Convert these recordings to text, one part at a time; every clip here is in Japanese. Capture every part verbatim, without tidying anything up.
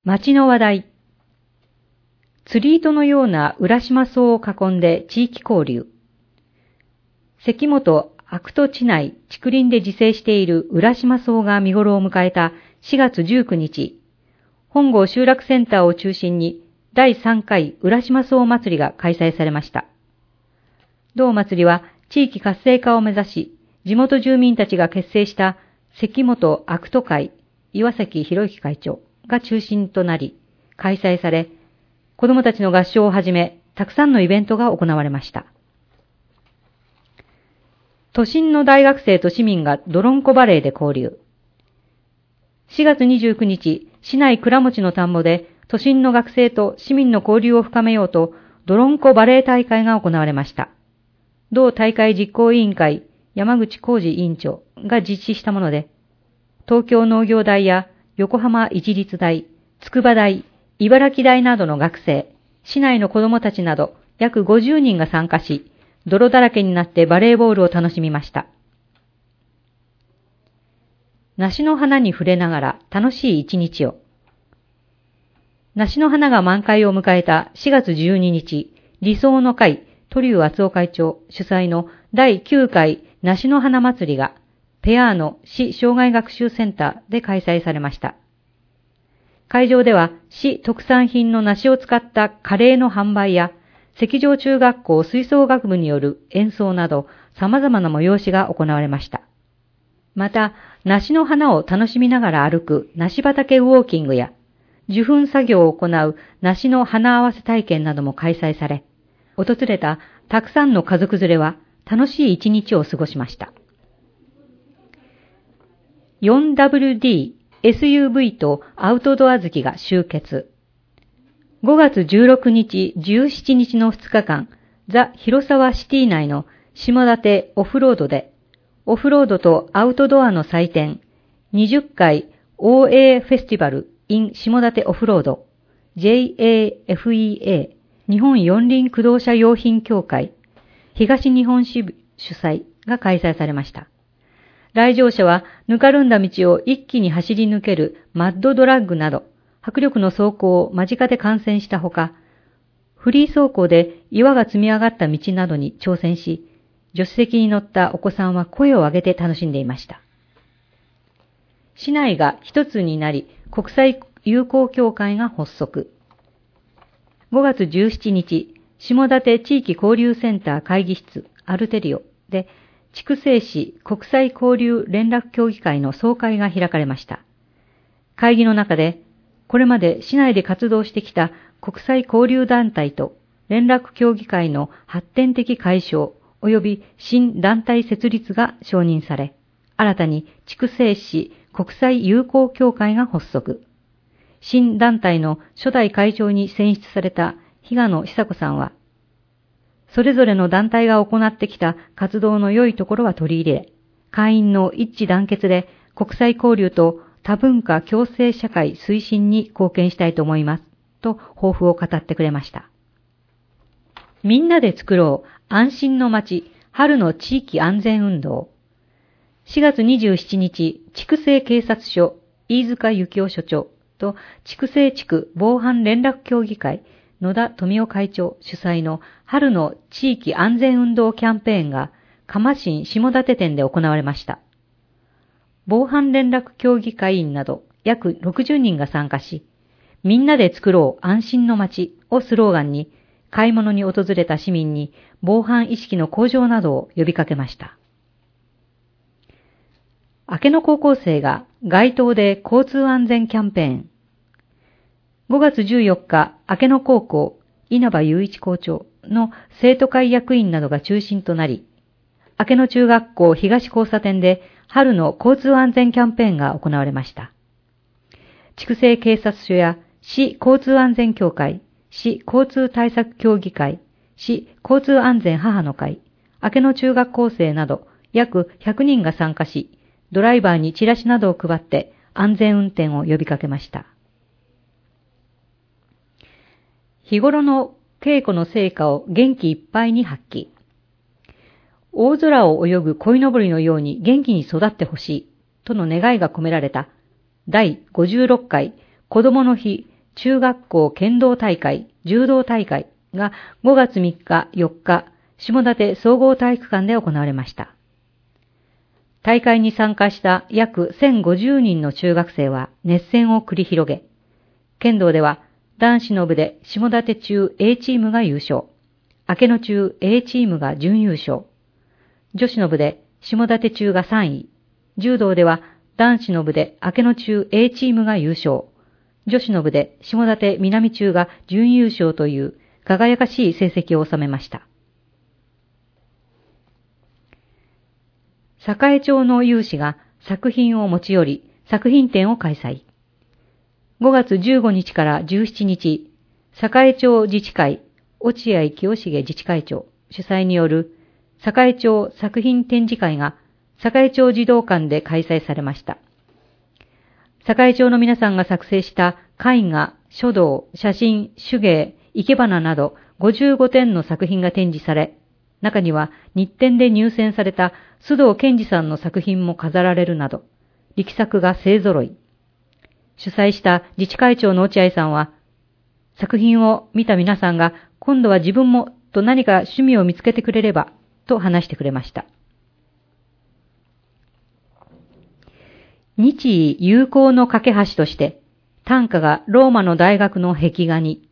町の話題。釣り糸のような浦島荘を囲んで地域交流。関本悪戸地内竹林で自生している浦島荘が見頃を迎えたしがつじゅうくにち、本郷集落センターを中心にだいさんかい浦島荘祭りが開催されました。同祭りは地域活性化を目指し、地元住民たちが結成した関本悪戸会岩崎博之会長が中心となり開催され、子どもたちの合唱をはじめ、たくさんのイベントが行われました。都心の大学生と市民がどろんこバレーで交流。しがつにじゅうくにち、市内倉持の田んぼで都心の学生と市民の交流を深めようと、どろんこバレー大会が行われました。同大会実行委員会、山口浩二委員長が実施したもので、東京農業大や横浜市立大、筑波大、茨城大などの学生、市内の子どもたちなど約ごじゅうにんが参加し、泥だらけになってバレーボールを楽しみました。梨の花に触れながら楽しい一日を。梨の花が満開を迎えたしがつじゅうににち、理想の会、鳥生敦夫会長主催のだいきゅうかい梨の花祭りが、ペアーノ市障害学習センターで開催されました。会場では市特産品の梨を使ったカレーの販売や、関上中学校吹奏楽部による演奏など様々な催しが行われました。また、梨の花を楽しみながら歩く梨畑ウォーキングや、受粉作業を行う梨の花合わせ体験なども開催され、訪れたたくさんの家族連れは楽しい一日を過ごしました。よんダブリューディー、エスユーブイ とアウトドア好きが集結。ごがつじゅうろくにち、じゅうしちにちのふつかかん、ザ・広沢シティ内の下館オフロードで、オフロードとアウトドアの祭典、にじゅっかい オーエー フェスティバル in 下館オフロード、ジェイエーエフイーエー、日本四輪駆動車用品協会、東日本支部主催が開催されました。来場者はぬかるんだ道を一気に走り抜けるマッドドラッグなど、迫力の走行を間近で観戦したほか、フリー走行で岩が積み上がった道などに挑戦し、助手席に乗ったお子さんは声を上げて楽しんでいました。市内が一つになり、国際友好協会が発足。ごがつじゅうしちにち、下館地域交流センター会議室アルテリオで、筑西市国際交流連絡協議会の総会が開かれました。会議の中で、これまで市内で活動してきた国際交流団体と連絡協議会の発展的解消及び新団体設立が承認され、新たに筑西市国際友好協会が発足。新団体の初代会長に選出された比嘉野久子さんは、それぞれの団体が行ってきた活動の良いところは取り入れ、会員の一致団結で国際交流と多文化共生社会推進に貢献したいと思います、と抱負を語ってくれました。みんなで作ろう安心の街春の地域安全運動。しがつにじゅうしちにち、筑西警察署飯塚幸夫署長と筑西地区防犯連絡協議会野田富夫会長主催の春の地域安全運動キャンペーンが蒲新下館店で行われました。防犯連絡協議会員など約ろくじゅうにんが参加し、みんなで作ろう安心の街をスローガンに買い物に訪れた市民に防犯意識の向上などを呼びかけました。明野高校生が街頭で交通安全キャンペーン。ごがつじゅうよっか、明野高校稲葉雄一校長の生徒会役員などが中心となり、明野中学校東交差点で春の交通安全キャンペーンが行われました。筑西警察署や市交通安全協会、市交通対策協議会、市交通安全母の会、明野中学校生など約ひゃくにんが参加し、ドライバーにチラシなどを配って安全運転を呼びかけました。日頃の稽古の成果を元気いっぱいに発揮。大空を泳ぐ鯉のぼりのように元気に育ってほしいとの願いが込められただいごじゅうろっかい子どもの日中学校剣道大会、柔道大会がごがつみっか、よっか、下館総合体育館で行われました。大会に参加した約せんごじゅうにんの中学生は熱戦を繰り広げ、剣道では男子の部で下館中 A チームが優勝、明野中 A チームが準優勝、女子の部で下館中がさんい、柔道では男子の部で明野中 A チームが優勝、女子の部で下館南中が準優勝という輝かしい成績を収めました。栄町の有志が作品を持ち寄り、作品展を開催。ごがつじゅうごにちからじゅうしちにち、栄町自治会、落合清重自治会長主催による栄町作品展示会が栄町児童館で開催されました。栄町の皆さんが作成した絵画、書道、写真、手芸、生け花などごじゅうごてんの作品が展示され、中には日展で入選された須藤健二さんの作品も飾られるなど、力作が勢揃い。主催した自治会長の落合さんは、作品を見た皆さんが今度は自分もと何か趣味を見つけてくれればと話してくれました。日意友好の架け橋として短歌がローマの大学の壁画に。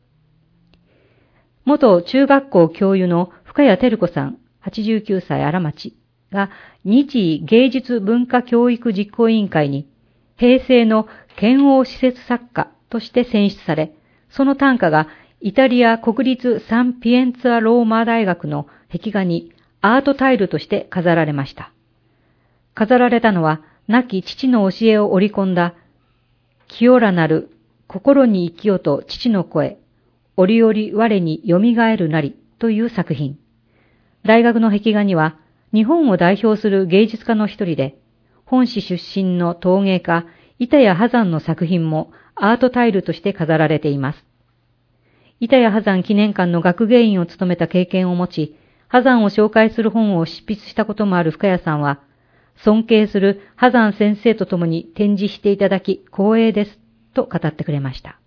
元中学校教諭の深谷照子さん、はちじゅうきゅうさい荒町が日意芸術文化教育実行委員会に平成の剣王施設作家として選出され、その短歌がイタリア国立サンピエンツァローマ大学の壁画にアートタイルとして飾られました。飾られたのは亡き父の教えを織り込んだ清らなる心に生きよと父の声、折々我に蘇るなりという作品。大学の壁画には日本を代表する芸術家の一人で、本市出身の陶芸家板谷波山の作品もアートタイルとして飾られています。板谷波山記念館の学芸員を務めた経験を持ち、波山を紹介する本を執筆したこともある深谷さんは、尊敬する波山先生と共に展示していただき光栄ですと語ってくれました。